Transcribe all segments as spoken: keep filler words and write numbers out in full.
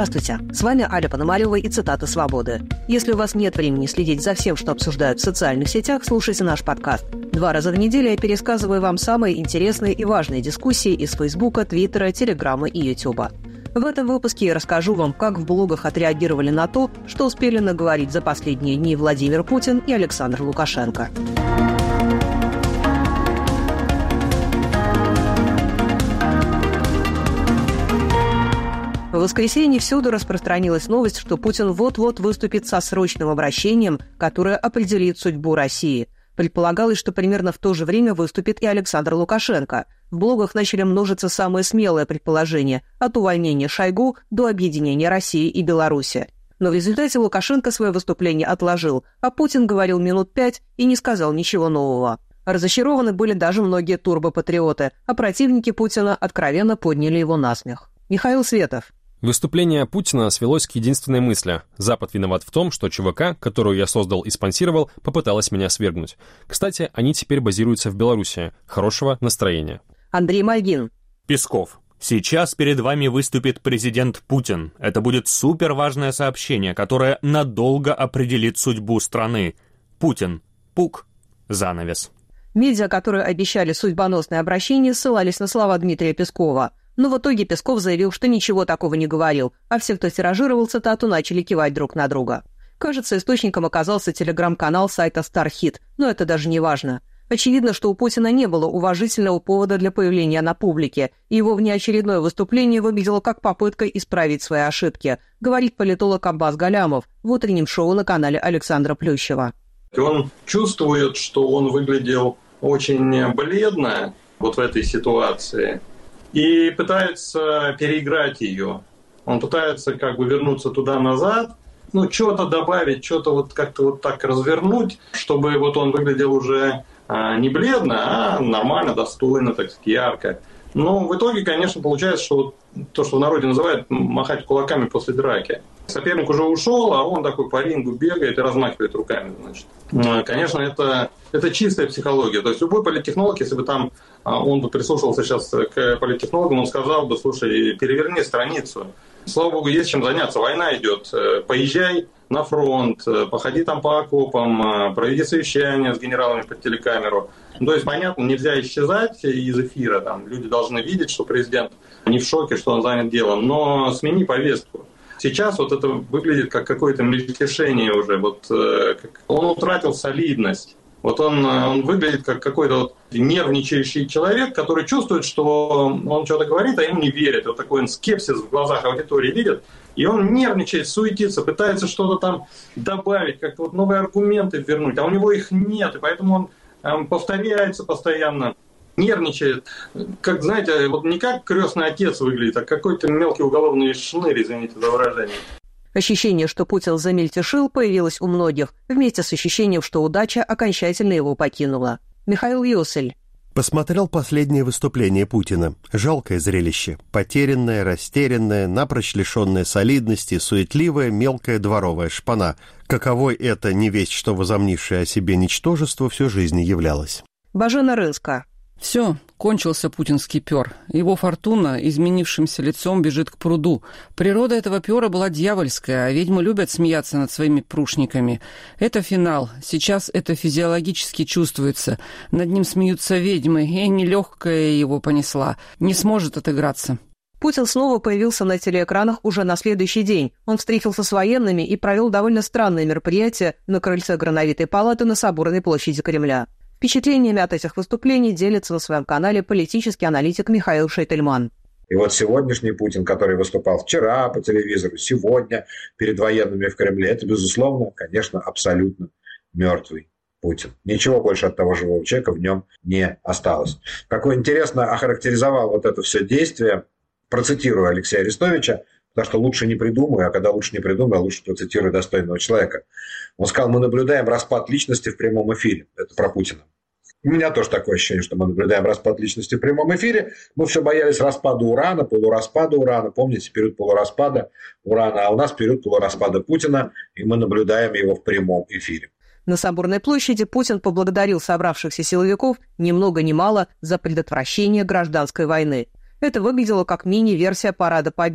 Здравствуйте, с вами Аля Пономарева и «Цитаты свободы». Если у вас нет времени следить за всем, что обсуждают в социальных сетях, слушайте наш подкаст. Два раза в неделю я пересказываю вам самые интересные и важные дискуссии из Фейсбука, Твиттера, Телеграма и Ютуба. В этом выпуске я расскажу вам, как в блогах отреагировали на то, что успели наговорить за последние дни Владимир Путин и Александр Лукашенко. В воскресенье всюду распространилась новость, что Путин вот-вот выступит со срочным обращением, которое определит судьбу России. Предполагалось, что примерно в то же время выступит и Александр Лукашенко. В блогах начали множиться самые смелые предположения – от увольнения Шойгу до объединения России и Беларуси. Но в результате Лукашенко свое выступление отложил, а Путин говорил минут пять и не сказал ничего нового. Разочарованы были даже многие турбопатриоты, а противники Путина откровенно подняли его насмех. Михаил Светов. Выступление Путина свелось к единственной мысли. Запад виноват в том, что ЧВК, которую я создал и спонсировал, попыталась меня свергнуть. Кстати, они теперь базируются в Беларуси. Хорошего настроения. Андрей Мальгин. Песков. Сейчас перед вами выступит президент Путин. Это будет суперважное сообщение, которое надолго определит судьбу страны. Путин. Пук. Занавес. Медиа, которые обещали судьбоносное обращение, ссылались на слова Дмитрия Пескова. Но в итоге Песков заявил, что ничего такого не говорил, а все, кто тиражировал цитату, начали кивать друг на друга. Кажется, источником оказался телеграм-канал сайта «Стархит», но это даже не важно. Очевидно, что у Путина не было уважительного повода для появления на публике, и его внеочередное выступление выглядело как попытка исправить свои ошибки, говорит политолог Аббас Галямов в утреннем шоу на канале Александра Плющева. Он чувствует, что он выглядел очень бледно вот в этой ситуации, и пытается переиграть ее. Он пытается как бы вернуться туда-назад, ну, что-то добавить, что-то вот как-то вот так развернуть, чтобы вот он выглядел уже а, не бледно, а нормально, достойно, так сказать, ярко. Но в итоге, конечно, получается, что вот то, что в народе называют махать кулаками после драки. Соперник уже ушел, а он такой по рингу бегает и размахивает руками. Значит. Конечно, это, это чистая психология. То есть любой политтехнолог, если бы там он бы прислушивался сейчас к политтехнологам, он сказал бы: слушай, переверни страницу. Слава богу, есть чем заняться. Война идет. Поезжай на фронт, походи там по окопам, проведи совещание с генералами под телекамеру. То есть, понятно, нельзя исчезать из эфира. Там, люди должны видеть, что президент не в шоке, что он занят делом. Но смени повестку. Сейчас вот это выглядит как какое-то мельтешение уже. Вот, э, как он утратил солидность. Вот он, он выглядит как какой-то вот нервничающий человек, который чувствует, что он что-то говорит, а ему не верят. Вот такой он скепсис в глазах аудитории видит. И он нервничает, суетится, пытается что-то там добавить, как-то вот новые аргументы вернуть. А у него их нет, и поэтому он э, повторяется постоянно. Нервничает, как, знаете, вот не как крестный отец выглядит, а какой-то мелкий уголовный шнырь, извините за выражение. Ощущение, что Путин замельтешил, появилось у многих, вместе с ощущением, что удача окончательно его покинула. Михаил Юсель. Посмотрел последнее выступление Путина. Жалкое зрелище. Потерянное, растерянное, напрочь лишенное солидности, суетливая, мелкая дворовая шпана. Каковой это не весть, что возомнившее о себе ничтожество всю жизнь являлось. Бажена Рынска. Все, кончился путинский пёр. Его фортуна изменившимся лицом бежит к пруду. Природа этого пёра была дьявольская, а ведьмы любят смеяться над своими прушниками. Это финал. Сейчас это физиологически чувствуется. Над ним смеются ведьмы, и нелегкая его понесла. Не сможет отыграться. Путин снова появился на телеэкранах уже на следующий день. Он встретился с военными и провел довольно странное мероприятие на крыльце Грановитой палаты на Соборной площади Кремля. Впечатлениями от этих выступлений делится на своем канале политический аналитик Михаил Шейтельман. И вот сегодняшний Путин, который выступал вчера по телевизору, сегодня перед военными в Кремле, это, безусловно, конечно, абсолютно мертвый Путин. Ничего больше от того живого человека в нем не осталось. Как он интересно охарактеризовал вот это все действие, процитирую Алексея Арестовича, потому что лучше не придумаю, а когда лучше не придумаю, лучше процитирую достойного человека. Он сказал: мы наблюдаем распад личности в прямом эфире. Это про Путина. У меня тоже такое ощущение, что мы наблюдаем распад личности в прямом эфире. Мы все боялись распада урана, полураспада урана. Помните, период полураспада урана, а у нас период полураспада Путина, и мы наблюдаем его в прямом эфире. На Соборной площади Путин поблагодарил собравшихся силовиков ни много ни мало за предотвращение гражданской войны. Это выглядело как мини-версия Парада Победы,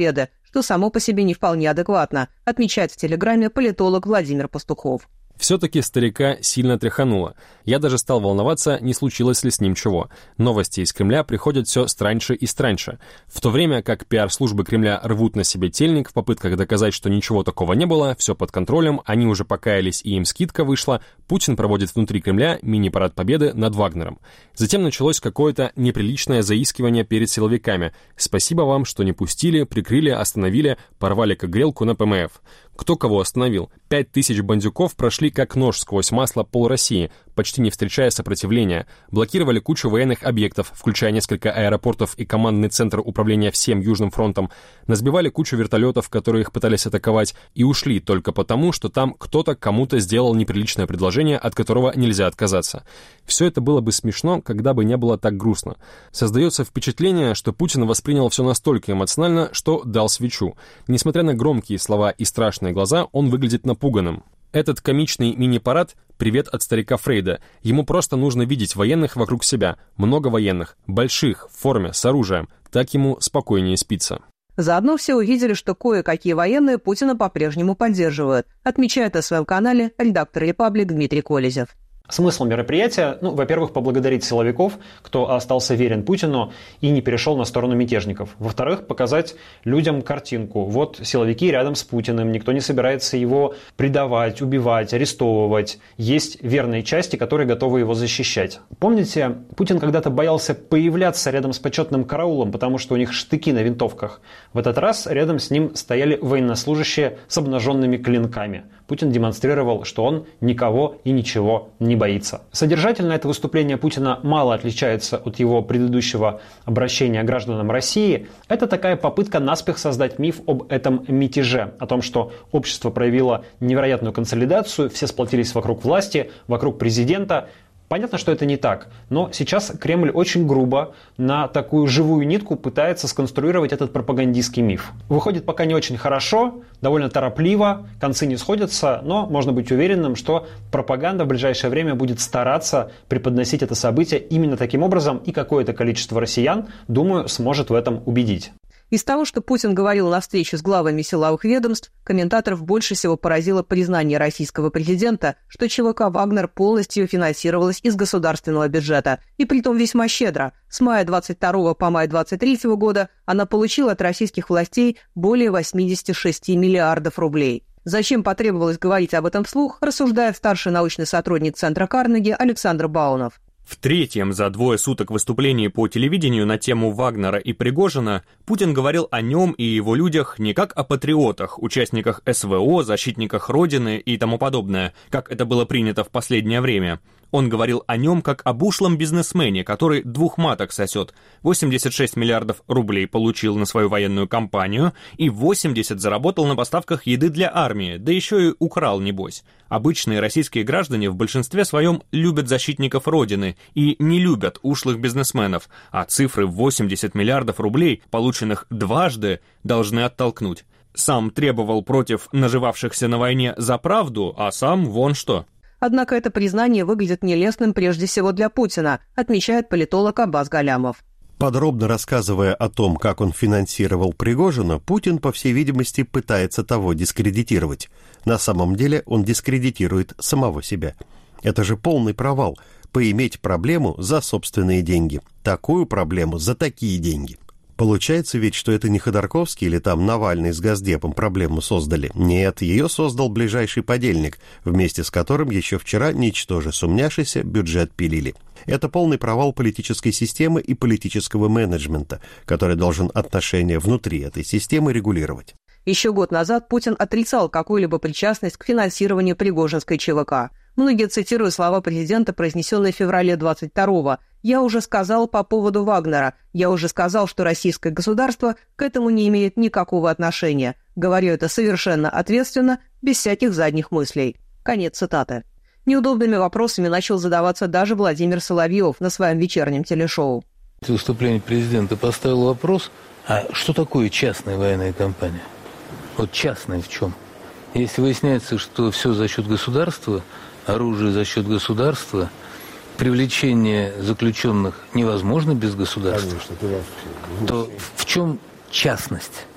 что само по себе не вполне адекватно, отмечает в Телеграме политолог Владимир Пастухов. Все-таки старика сильно тряхануло. Я даже стал волноваться, не случилось ли с ним чего. Новости из Кремля приходят все страньше и страньше. В то время как пиар-службы Кремля рвут на себе тельник в попытках доказать, что ничего такого не было, все под контролем, они уже покаялись и им скидка вышла, Путин проводит внутри Кремля мини-парад победы над Вагнером. Затем началось какое-то неприличное заискивание перед силовиками. Спасибо вам, что не пустили, прикрыли, остановили, порвали как грелку на ПМФ. Кто кого остановил? Пять тысяч бандюков прошли как нож сквозь масло пол России, почти не встречая сопротивления, блокировали кучу военных объектов, включая несколько аэропортов и командный центр управления всем Южным фронтом, насбивали кучу вертолетов, которые их пытались атаковать, и ушли только потому, что там кто-то кому-то сделал неприличное предложение, от которого нельзя отказаться. Все это было бы смешно, когда бы не было так грустно. Создается впечатление, что Путин воспринял все настолько эмоционально, что дал свечу. Несмотря на громкие слова и страшные глаза, он выглядит напуганным. Этот комичный мини-парад — привет от старика Фрейда. Ему просто нужно видеть военных вокруг себя. Много военных, больших, в форме, с оружием. Так ему спокойнее спится. Заодно все увидели, что кое-какие военные Путина по-прежнему поддерживают, отмечает на своем канале редактор «Репаблик» Дмитрий Колезев. Смысл мероприятия, ну, во-первых, поблагодарить силовиков, кто остался верен Путину и не перешел на сторону мятежников. Во-вторых, показать людям картинку. Вот силовики рядом с Путиным, никто не собирается его предавать, убивать, арестовывать. Есть верные части, которые готовы его защищать. Помните, Путин когда-то боялся появляться рядом с почетным караулом, потому что у них штыки на винтовках. В этот раз рядом с ним стояли военнослужащие с обнаженными клинками. Путин демонстрировал, что он никого и ничего не боится. Содержательно это выступление Путина мало отличается от его предыдущего обращения к гражданам России. Это такая попытка наспех создать миф об этом мятеже, о том, что общество проявило невероятную консолидацию, все сплотились вокруг власти, вокруг президента. Понятно, что это не так, но сейчас Кремль очень грубо на такую живую нитку пытается сконструировать этот пропагандистский миф. Выходит пока не очень хорошо, довольно торопливо, концы не сходятся, но можно быть уверенным, что пропаганда в ближайшее время будет стараться преподносить это событие именно таким образом, и какое-то количество россиян, думаю, сможет в этом убедить. Из того, что Путин говорил на встрече с главами силовых ведомств, комментаторов больше всего поразило признание российского президента, что ЧВК «Вагнер» полностью финансировалась из государственного бюджета, и притом весьма щедро. С мая двадцать второго по май двадцать третьего года она получила от российских властей более восемьдесят шесть миллиардов рублей. Зачем потребовалось говорить об этом вслух, рассуждает старший научный сотрудник Центра Карнеги Александр Баунов. В третьем за двое суток выступлении по телевидению на тему Вагнера и Пригожина Путин говорил о нем и его людях не как о патриотах, участниках СВО, защитниках Родины и тому подобное, как это было принято в последнее время. Он говорил о нем как об ушлом бизнесмене, который двух маток сосет. восемьдесят шесть миллиардов рублей получил на свою военную кампанию и восемьдесят заработал на поставках еды для армии, да еще и украл, небось. Обычные российские граждане в большинстве своем любят защитников Родины и не любят ушлых бизнесменов, а цифры восемьдесят миллиардов рублей, полученных дважды, должны оттолкнуть. Сам требовал против наживавшихся на войне за правду, а сам вон что. Однако это признание выглядит нелестным прежде всего для Путина, отмечает политолог Аббас Галямов. Подробно рассказывая о том, как он финансировал Пригожина, Путин, по всей видимости, пытается того дискредитировать. На самом деле он дискредитирует самого себя. Это же полный провал – поиметь проблему за собственные деньги. Такую проблему за такие деньги. Получается ведь, что это не Ходорковский или там Навальный с Госдепом проблему создали. Нет, ее создал ближайший подельник, вместе с которым еще вчера, ничтоже сумняшися, бюджет пилили. Это полный провал политической системы и политического менеджмента, который должен отношения внутри этой системы регулировать. Еще год назад Путин отрицал какую-либо причастность к финансированию Пригожинской ЧВК. Многие цитируют слова президента, произнесенные в феврале двадцать второго. «Я уже сказал по поводу Вагнера. Я уже сказал, что российское государство к этому не имеет никакого отношения. Говорю это совершенно ответственно, без всяких задних мыслей». Конец цитаты. Неудобными вопросами начал задаваться даже Владимир Соловьев на своем вечернем телешоу. Выступление президента поставил вопрос, а что такое частная военная компания? Вот частная в чем? Если выясняется, что все за счет государства, оружие за счет государства, привлечение заключенных невозможно без государства, Конечно, то в чем частность?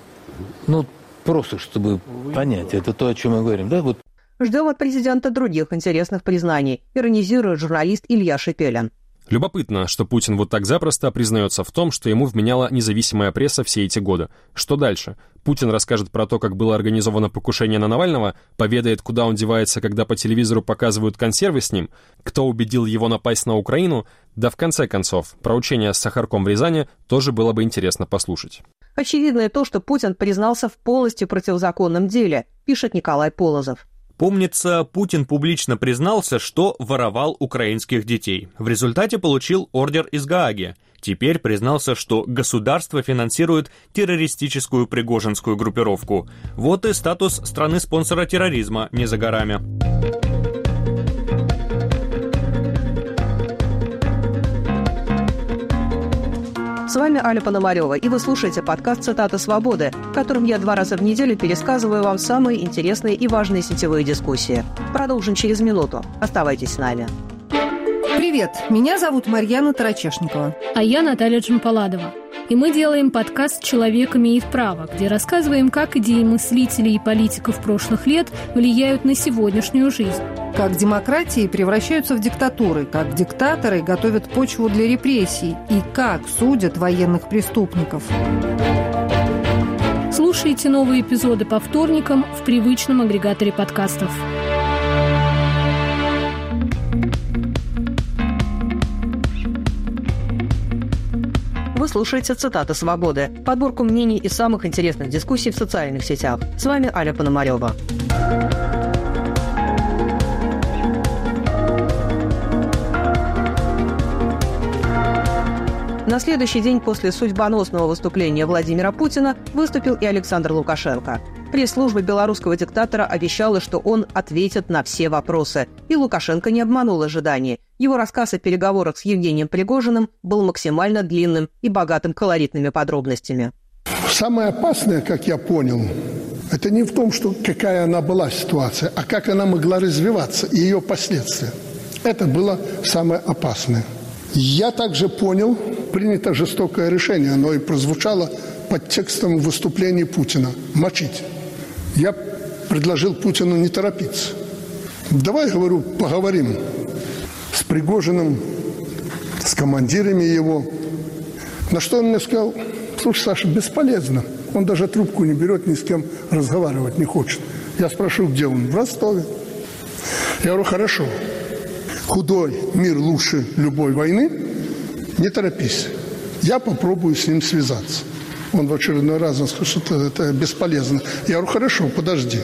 Ну, просто чтобы понять, это то, о чем мы говорим, да? Вот. Ждем от президента других интересных признаний, иронизирует журналист Илья Шепелин. Любопытно, что Путин вот так запросто признается в том, что ему вменяла независимая пресса все эти годы. Что дальше? Путин расскажет про то, как было организовано покушение на Навального, поведает, куда он девается, когда по телевизору показывают консервы с ним, кто убедил его напасть на Украину, да в конце концов, про учение с Сахарком в Рязани тоже было бы интересно послушать. Очевидно и то, что Путин признался в полностью противозаконном деле, пишет Николай Полозов. Помнится, Путин публично признался, что воровал украинских детей. В результате получил ордер из Гааги. Теперь признался, что государство финансирует террористическую пригожинскую группировку. Вот и статус страны-спонсора терроризма не за горами. С вами Аля Пономарева, и вы слушаете подкаст «Цитаты свободы», в котором я два раза в неделю пересказываю вам самые интересные и важные сетевые дискуссии. Продолжим через минуту. Оставайтесь с нами. Привет, меня зовут Марьяна Тарачешникова. А я Наталья Джампаладова. И мы делаем подкаст «Человек имеет право», где рассказываем, как идеи мыслителей и политиков прошлых лет влияют на сегодняшнюю жизнь. Как демократии превращаются в диктатуры, как диктаторы готовят почву для репрессий и как судят военных преступников. Слушайте новые эпизоды по вторникам в привычном агрегаторе подкастов. Вы слушаете «Цитаты свободы», подборку мнений и самых интересных дискуссий в социальных сетях. С вами Аля Пономарева. На следующий день после судьбоносного выступления Владимира Путина выступил и Александр Лукашенко. Пресс-служба белорусского диктатора обещала, что он ответит на все вопросы. И Лукашенко не обманул ожиданий. Его рассказ о переговорах с Евгением Пригожиным был максимально длинным и богатым колоритными подробностями. Самое опасное, как я понял, это не в том, что какая она была ситуация, а как она могла развиваться и ее последствия. Это было самое опасное. Я также понял, принято жестокое решение, оно и прозвучало под текстом выступления Путина – мочить. Я предложил Путину не торопиться. Давай, говорю, поговорим с Пригожиным, с командирами его. На что он мне сказал: слушай, Саша, бесполезно. Он даже трубку не берет, ни с кем разговаривать не хочет. Я спрошу, где он? В Ростове. Я говорю, хорошо. Худой мир лучше любой войны. Не торопись. Я попробую с ним связаться. Он в очередной раз сказал, что это бесполезно. Я говорю, хорошо, подожди.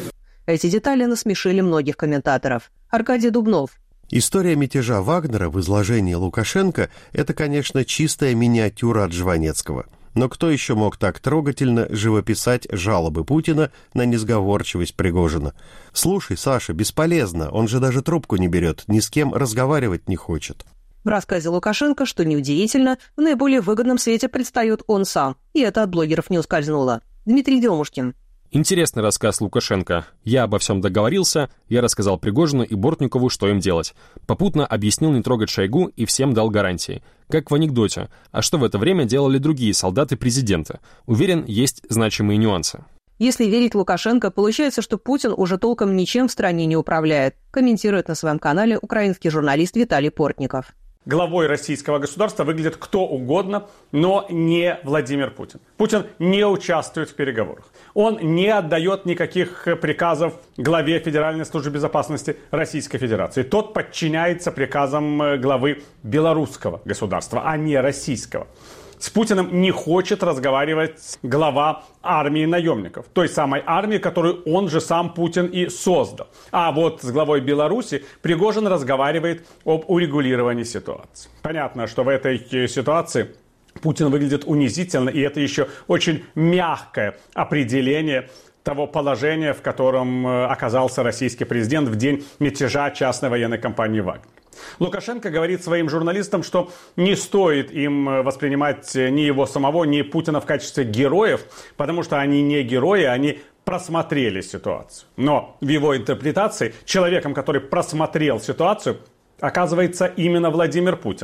Эти детали насмешили многих комментаторов. Аркадий Дубнов. История мятежа Вагнера в изложении Лукашенко – это, конечно, чистая миниатюра от Жванецкого. Но кто еще мог так трогательно живописать жалобы Путина на несговорчивость Пригожина? «Слушай, Саша, бесполезно, он же даже трубку не берет, ни с кем разговаривать не хочет». В рассказе Лукашенко, что неудивительно, в наиболее выгодном свете предстает он сам. И это от блогеров не ускользнуло. Дмитрий Демушкин. Интересный рассказ Лукашенко. Я обо всем договорился, я рассказал Пригожину и Бортникову, что им делать. Попутно объяснил не трогать Шойгу и всем дал гарантии. Как в анекдоте. А что в это время делали другие солдаты президента? Уверен, есть значимые нюансы. Если верить Лукашенко, получается, что Путин уже толком ничем в стране не управляет, комментирует на своем канале украинский журналист Виталий Портников. Главой российского государства выглядит кто угодно, но не Владимир Путин. Путин не участвует в переговорах. Он не отдает никаких приказов главе Федеральной службы безопасности Российской Федерации. Тот подчиняется приказам главы белорусского государства, а не российского. С Путиным не хочет разговаривать глава армии наемников. Той самой армии, которую он же сам Путин и создал. А вот с главой Беларуси Пригожин разговаривает об урегулировании ситуации. Понятно, что в этой ситуации Путин выглядит унизительно, и это еще очень мягкое определение того положения, в котором оказался российский президент в день мятежа частной военной компании «Вагнер». Лукашенко говорит своим журналистам, что не стоит им воспринимать ни его самого, ни Путина в качестве героев, потому что они не герои, они просмотрели ситуацию. Но в его интерпретации человеком, который просмотрел ситуацию, оказывается именно Владимир Путин.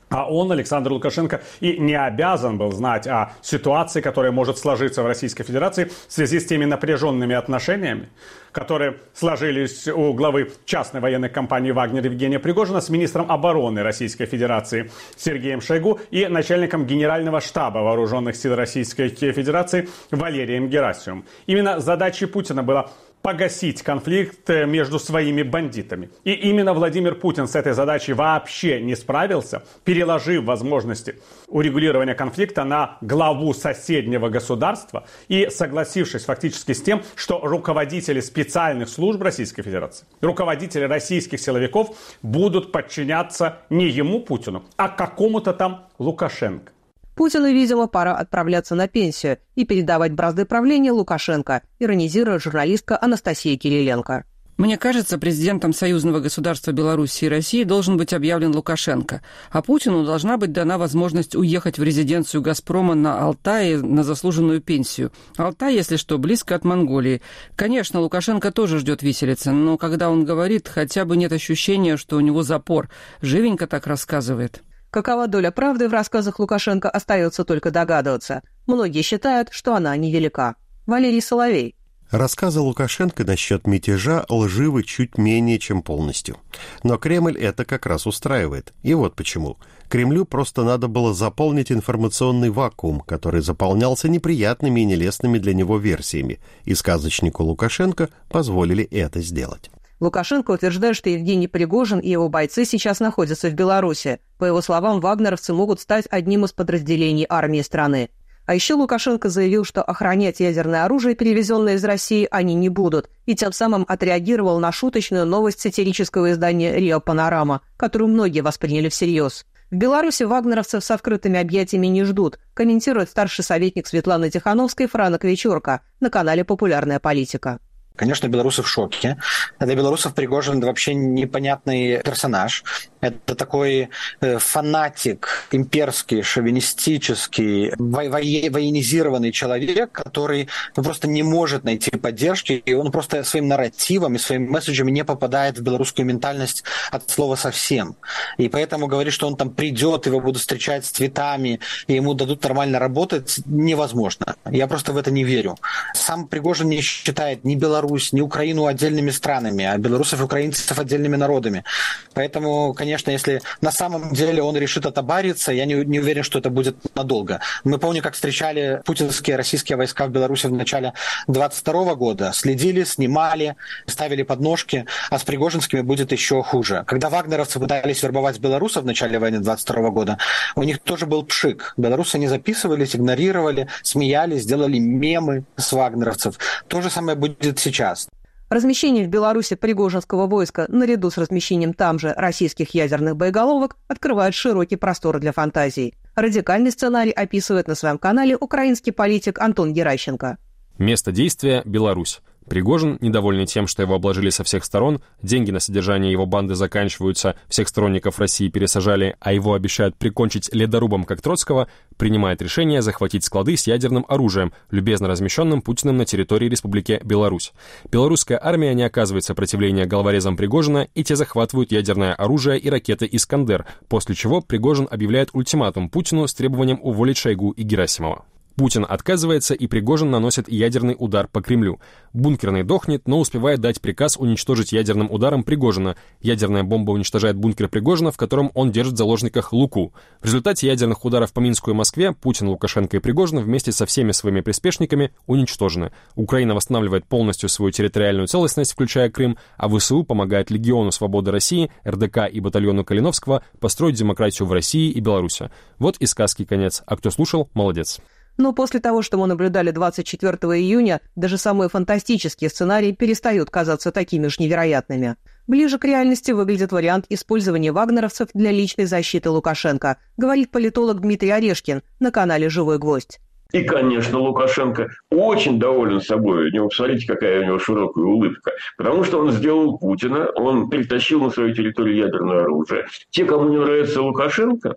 А он, Александр Лукашенко, и не обязан был знать о ситуации, которая может сложиться в Российской Федерации в связи с теми напряженными отношениями, которые сложились у главы частной военной компании «Вагнер» Евгения Пригожина с министром обороны Российской Федерации Сергеем Шойгу и начальником Генерального штаба Вооруженных сил Российской Федерации Валерием Герасимовым. Именно задачей Путина было погасить конфликт между своими бандитами. И именно Владимир Путин с этой задачей вообще не справился, переложив возможности урегулирования конфликта на главу соседнего государства и согласившись фактически с тем, что руководители специальных служб Российской Федерации, руководители российских силовиков будут подчиняться не ему, Путину, а какому-то там Лукашенко. Путину, видимо, пора отправляться на пенсию и передавать бразды правления Лукашенко, иронизирует журналистка Анастасия Кириленко. Мне кажется, президентом союзного государства Беларуси и России должен быть объявлен Лукашенко, а Путину должна быть дана возможность уехать в резиденцию «Газпрома» на Алтае на заслуженную пенсию. Алтай, если что, близко от Монголии. Конечно, Лукашенко тоже ждет виселицы, но когда он говорит, хотя бы нет ощущения, что у него запор. Живенько так рассказывает. Какова доля правды в рассказах Лукашенко, остается только догадываться. Многие считают, что она невелика. Валерий Соловей. Рассказы Лукашенко насчет мятежа лживы чуть менее, чем полностью. Но Кремль это как раз устраивает. И вот почему. Кремлю просто надо было заполнить информационный вакуум, который заполнялся неприятными и нелестными для него версиями. И сказочнику Лукашенко позволили это сделать. Лукашенко утверждает, что Евгений Пригожин и его бойцы сейчас находятся в Беларуси. По его словам, вагнеровцы могут стать одним из подразделений армии страны. А еще Лукашенко заявил, что охранять ядерное оружие, перевезенное из России, они не будут, и тем самым отреагировал на шуточную новость сатирического издания «Рио Панорама», которую многие восприняли всерьез. В Беларуси вагнеровцев с открытыми объятиями не ждут, комментирует старший советник Светланы Тихановской Франок Вечерка на канале «Популярная политика». Конечно, белорусы в шоке. Для белорусов Пригожин вообще непонятный персонаж. Это такой э, фанатик, имперский, шовинистический, во- во- военизированный человек, который ну, просто не может найти поддержки, и он просто своим нарративом и своими месседжами не попадает в белорусскую ментальность от слова совсем. И поэтому говорить, что он там придет, его будут встречать с цветами, и ему дадут нормально работать, невозможно. Я просто в это не верю. Сам Пригожин не считает ни Беларусь, ни Украину отдельными странами, а белорусов и украинцев отдельными народами. Поэтому, конечно, если на самом деле он решит отобариться, я не, не уверен, что это будет надолго. Мы помним, как встречали путинские российские войска в Беларуси в начале двадцать второго года. Следили, снимали, ставили подножки, а с пригожинскими будет еще хуже. Когда вагнеровцы пытались вербовать белорусов в начале войны двадцать второго года, у них тоже был пшик. Белорусы не записывались, игнорировали, смеялись, делали мемы с вагнеровцев. То же самое будет сейчас. Размещение в Беларуси пригожинского войска наряду с размещением там же российских ядерных боеголовок открывает широкий простор для фантазий. Радикальный сценарий описывает на своем канале украинский политик Антон Геращенко. Место действия – Беларусь. Пригожин, недовольный тем, что его обложили со всех сторон, деньги на содержание его банды заканчиваются, всех сторонников России пересажали, а его обещают прикончить ледорубом, как Троцкого, принимает решение захватить склады с ядерным оружием, любезно размещенным Путиным на территории Республики Беларусь. Белорусская армия не оказывает сопротивления головорезам Пригожина, и те захватывают ядерное оружие и ракеты «Искандер», после чего Пригожин объявляет ультиматум Путину с требованием уволить Шойгу и Герасимова. Путин отказывается, и Пригожин наносит ядерный удар по Кремлю. Бункерный дохнет, но успевает дать приказ уничтожить ядерным ударом Пригожина. Ядерная бомба уничтожает бункер Пригожина, в котором он держит в заложниках Луку. В результате ядерных ударов по Минску и Москве Путин, Лукашенко и Пригожин вместе со всеми своими приспешниками уничтожены. Украина восстанавливает полностью свою территориальную целостность, включая Крым, а ВСУ помогает Легиону Свободы России, эр дэ ка и батальону Калиновского построить демократию в России и Беларуси. Вот и сказки конец. А кто слушал, молодец. Но после того, что мы наблюдали двадцать четвёртого июня, даже самые фантастические сценарии перестают казаться такими же невероятными. Ближе к реальности выглядит вариант использования вагнеровцев для личной защиты Лукашенко, говорит политолог Дмитрий Орешкин на канале «Живой гвоздь». И, конечно, Лукашенко очень доволен собой. У него, посмотрите, какая у него широкая улыбка. Потому что он сделал Путина, он притащил на свою территорию ядерное оружие. Те, кому не нравится Лукашенко,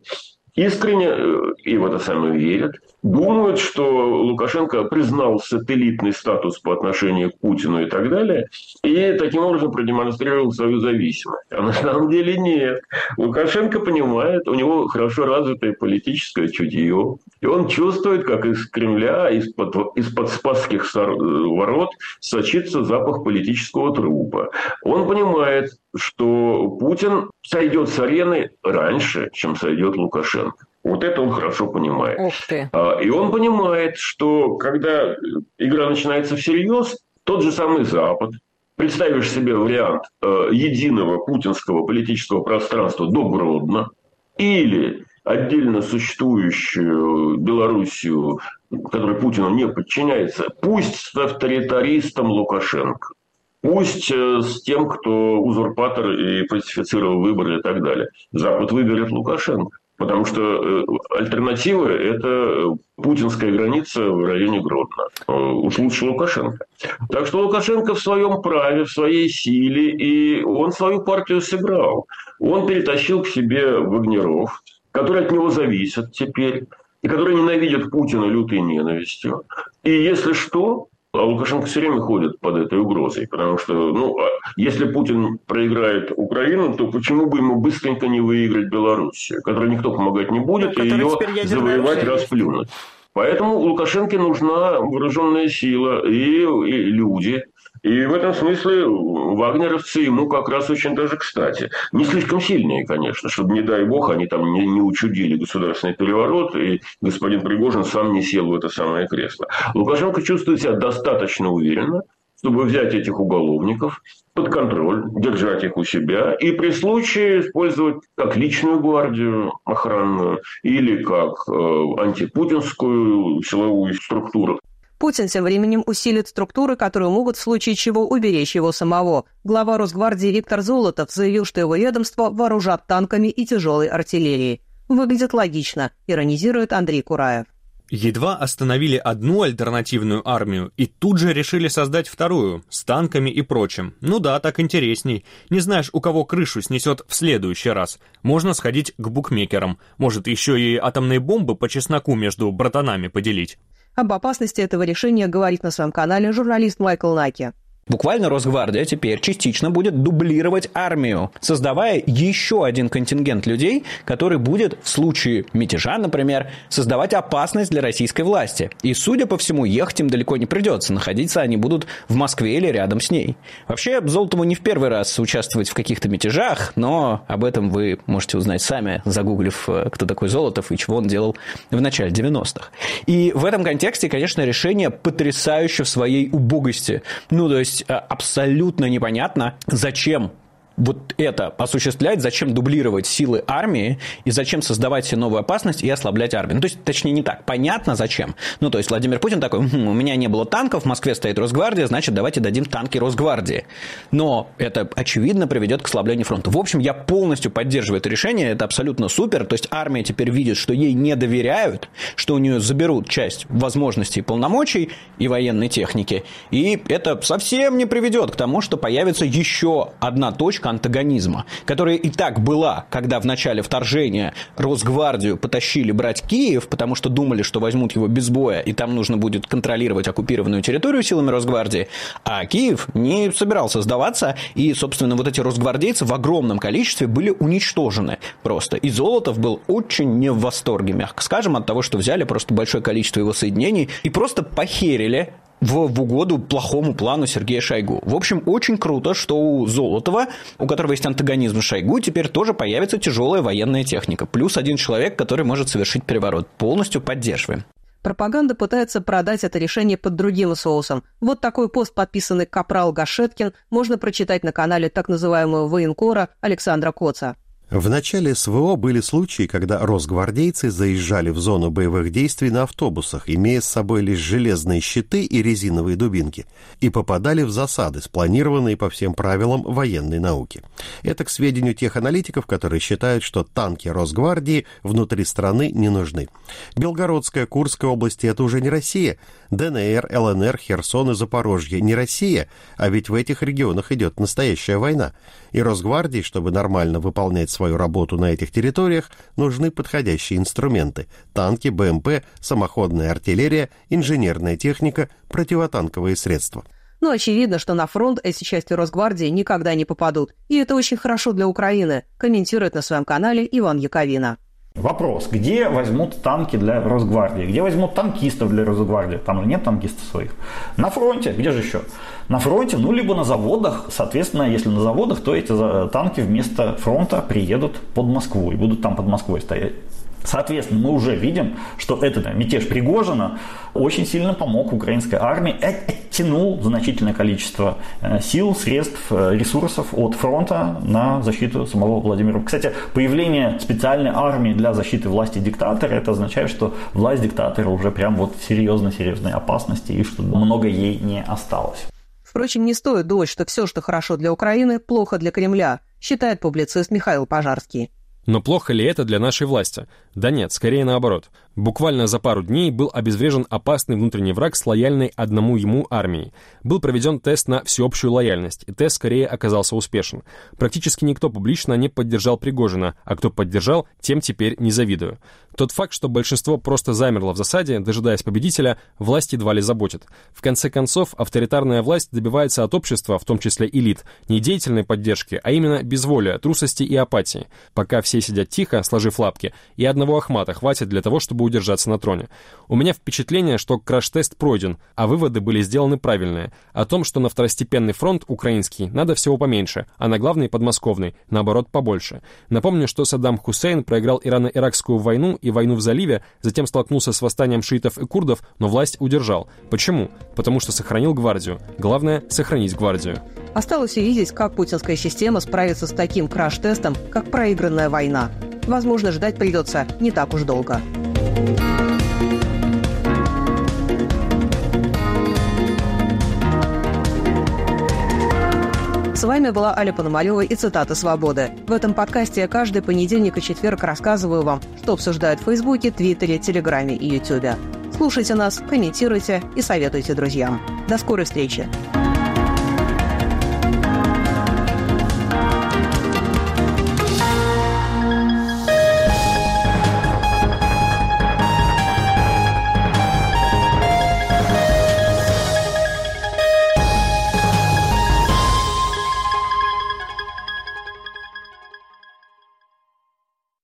искренне и в это самое верят, думают, что Лукашенко признал сателлитный статус по отношению к Путину и так далее, и таким образом продемонстрировал свою зависимость. А на самом деле нет. Лукашенко понимает, у него хорошо развитое политическое чутье, и он чувствует, как из Кремля, из-под, из-под Спасских ворот сочится запах политического трупа. Он понимает, что Путин сойдет с арены раньше, чем сойдет Лукашенко. Вот это он хорошо понимает. Ух ты. И он понимает, что когда игра начинается всерьез, тот же самый Запад, представишь себе вариант единого путинского политического пространства до Гродно или отдельно существующую Белоруссию, которая Путину не подчиняется, пусть с авторитаристом Лукашенко, пусть с тем, кто узурпатор и фальсифицировал выборы и так далее. Запад выберет Лукашенко. Потому что альтернатива – это путинская граница в районе Гродно. Уж лучше Лукашенко. Так что Лукашенко в своем праве, в своей силе, и он свою партию сыграл. Он перетащил к себе вагнеров, которые от него зависят теперь, и которые ненавидят Путина лютой ненавистью. И если что, а Лукашенко все время ходит под этой угрозой, потому что, ну, если Путин проиграет Украину, то почему бы ему быстренько не выиграть Белоруссию, которой никто помогать не будет, и ее завоевать, расплюнуть. Поэтому Лукашенко нужна вооруженная сила и, и люди. И в этом смысле вагнеровцы ему как раз очень даже кстати. Не слишком сильные, конечно, чтобы, не дай бог, они там не, не учудили государственный переворот, и господин Пригожин сам не сел в это самое кресло. Лукашенко чувствует себя достаточно уверенно, чтобы взять этих уголовников под контроль, держать их у себя и при случае использовать как личную гвардию охранную или как э, антипутинскую силовую структуру. Путин тем временем усилит структуры, которые могут в случае чего уберечь его самого. Глава Росгвардии Виктор Золотов заявил, что его ведомство вооружат танками и тяжелой артиллерией. Выглядит логично, иронизирует Андрей Кураев. Едва остановили одну альтернативную армию и тут же решили создать вторую, с танками и прочим. Ну да, так интересней. Не знаешь, у кого крышу снесет в следующий раз. Можно сходить к букмекерам. Может, еще и атомные бомбы по чесноку между братанами поделить. Об опасности этого решения говорит на своем канале журналист Майкл Наки. Буквально Росгвардия теперь частично будет дублировать армию, создавая еще один контингент людей, который будет в случае мятежа, например, создавать опасность для российской власти. И, судя по всему, ехать им далеко не придется, находиться они будут в Москве или рядом с ней. Вообще, Золотову не в первый раз участвовать в каких-то мятежах, но об этом вы можете узнать сами, загуглив, кто такой Золотов и чего он делал в начале девяностых. И в этом контексте, конечно, решение потрясающе в своей убогости. Ну, то есть абсолютно непонятно, зачем вот это осуществлять, зачем дублировать силы армии и зачем создавать себе новую опасность и ослаблять армию. Ну, то есть, точнее, не так. Понятно, зачем. Ну, то есть, Владимир Путин такой, хм, у меня не было танков, в Москве стоит Росгвардия, значит, давайте дадим танки Росгвардии. Но это, очевидно, приведет к ослаблению фронта. В общем, я полностью поддерживаю это решение, это абсолютно супер. То есть, армия теперь видит, что ей не доверяют, что у нее заберут часть возможностей и полномочий и военной техники. И это совсем не приведет к тому, что появится еще одна точка антагонизма, которая и так была, когда в начале вторжения Росгвардию потащили брать Киев, потому что думали, что возьмут его без боя, и там нужно будет контролировать оккупированную территорию силами Росгвардии, а Киев не собирался сдаваться, и, собственно, вот эти росгвардейцы в огромном количестве были уничтожены просто. И Золотов был очень не в восторге, мягко скажем, от того, что взяли просто большое количество его соединений и просто похерили В, в угоду плохому плану Сергея Шойгу. В общем, очень круто, что у Золотова, у которого есть антагонизм Шойгу, теперь тоже появится тяжелая военная техника. Плюс один человек, который может совершить переворот. Полностью поддерживаем. Пропаганда пытается продать это решение под другим соусом. Вот такой пост, подписанный капрал Гашеткин, можно прочитать на канале так называемого военкора Александра Коца. В начале СВО были случаи, когда росгвардейцы заезжали в зону боевых действий на автобусах, имея с собой лишь железные щиты и резиновые дубинки, и попадали в засады, спланированные по всем правилам военной науки. Это к сведению тех аналитиков, которые считают, что танки Росгвардии внутри страны не нужны. Белгородская, Курская области – это уже не Россия. ДНР, ЛНР, Херсон и Запорожье – не Россия, а ведь в этих регионах идет настоящая война. И Росгвардии, чтобы нормально выполнять свою работу на этих территориях, нужны подходящие инструменты – танки, БМП, самоходная артиллерия, инженерная техника, противотанковые средства. Но очевидно, что на фронт эти части Росгвардии никогда не попадут. И это очень хорошо для Украины, комментирует на своем канале Иван Яковина. Вопрос, где возьмут танки для Росгвардии, где возьмут танкистов для Росгвардии, там же нет танкистов своих. На фронте, где же еще? На фронте, ну, либо на заводах, соответственно, если на заводах, то эти танки вместо фронта приедут под Москву и будут там под Москвой стоять. Соответственно, мы уже видим, что этот мятеж Пригожина очень сильно помог украинской армии, оттянул значительное количество сил, средств, ресурсов от фронта на защиту самого Владимира. Кстати, появление специальной армии для защиты власти диктатора, это означает, что власть диктатора уже прям вот в серьезной-серьезной опасности и что много ей не осталось. Впрочем, не стоит думать, что все, что хорошо для Украины, плохо для Кремля, считает публицист Михаил Пожарский. Но плохо ли это для нашей власти? Да нет, скорее наоборот. Буквально за пару дней был обезврежен опасный внутренний враг с лояльной одному ему армией. Был проведен тест на всеобщую лояльность, и тест скорее оказался успешен. Практически никто публично не поддержал Пригожина, а кто поддержал, тем теперь не завидую. Тот факт, что большинство просто замерло в засаде, дожидаясь победителя, власть едва ли заботит. В конце концов, авторитарная власть добивается от общества, в том числе элит, не деятельной поддержки, а именно безволия, трусости и апатии. Пока все сидят тихо, сложив лапки, и одного Ахмата хватит для того, чтобы удержаться на троне. У меня впечатление, что краш-тест пройден, а выводы были сделаны правильные. О том, что на второстепенный фронт, украинский, надо всего поменьше, а на главный, подмосковный, наоборот, побольше. Напомню, что Саддам Хусейн проиграл Ирано-Иракскую войну и войну в заливе, затем столкнулся с восстанием шиитов и курдов, но власть удержал. Почему? Потому что сохранил гвардию. Главное — сохранить гвардию. Осталось увидеть, как путинская система справится с таким краш-тестом, как проигранная война. Возможно, ждать придется не так уж долго. С вами была Аля Пономарёва и цитаты «Свободы». В этом подкасте я каждый понедельник и четверг рассказываю вам, что обсуждают в Фейсбуке, Твиттере, Телеграме и Ютубе. Слушайте нас, комментируйте и советуйте друзьям. До скорой встречи!